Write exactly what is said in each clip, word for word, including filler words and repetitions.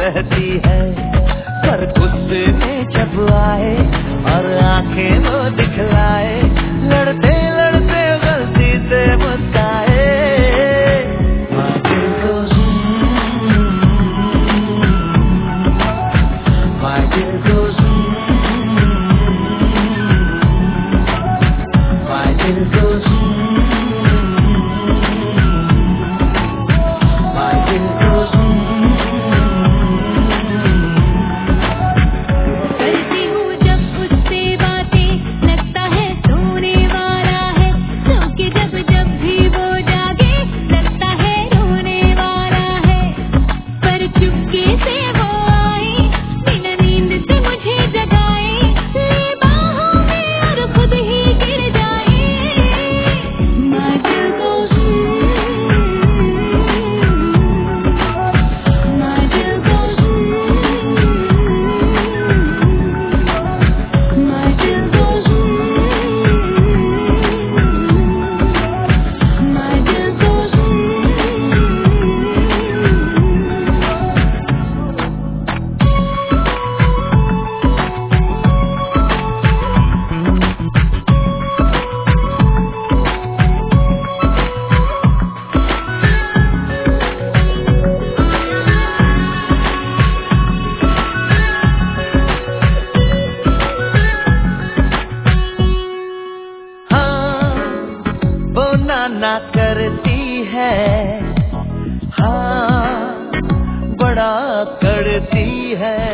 रहती है, पर गुस्से में जब आए और आंखें वो दिखलाए, लड़ते लड़ते गलती से मुस्काए। My dill goes mm, my dill goes mm, my dill goes ना करती है, हाँ बड़ा करती है,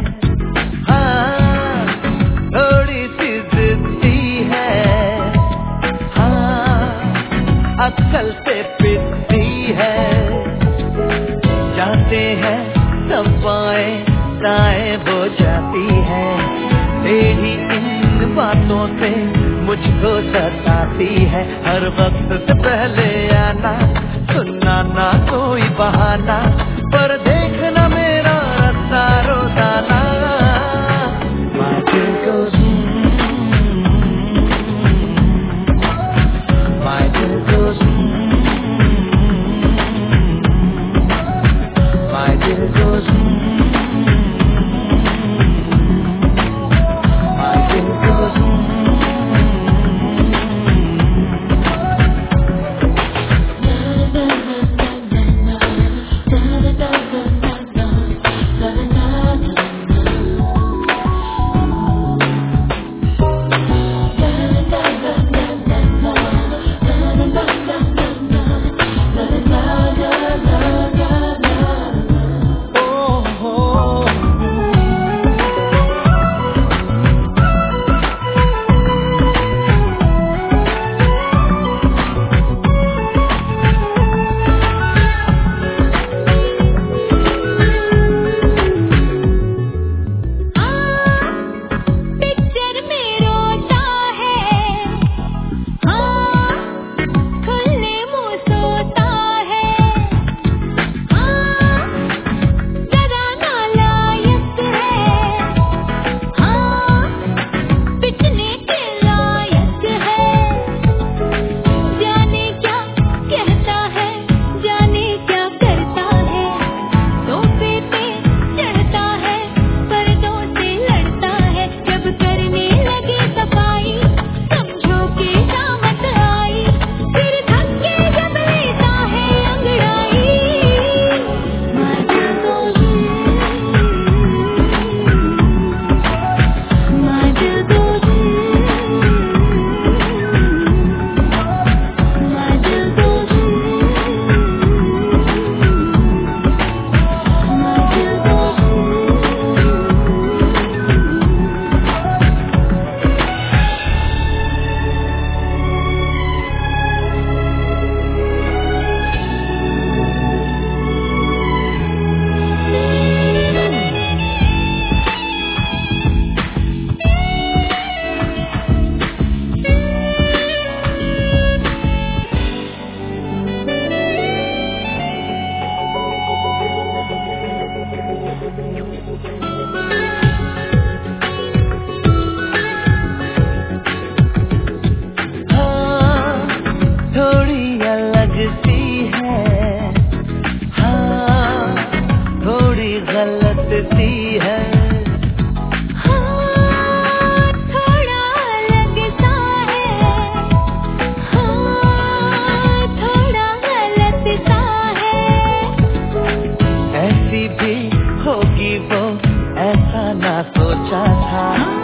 हाँ थोड़ी सी जिद्दी है, हाँ अक्ल से पिटती है। जाते हैं सब बाएं दाएं वो जाती है, तेरी इन बातों से मुझको सताती है। हर वक्त से पहले आना, सुनना ना कोई बहाना, पर देखना मेरा रास्ता रोजाना। My dill goes mm, my dill goes mm, my dill goes mm, my dill goes mm. लगती है, हाँ थोड़ी गलत लगती है। हाँ, थोड़ा लगता है, हाँ, थोड़ा लगता है। ऐसी भी होगी वो, ऐसा ना सोचा था।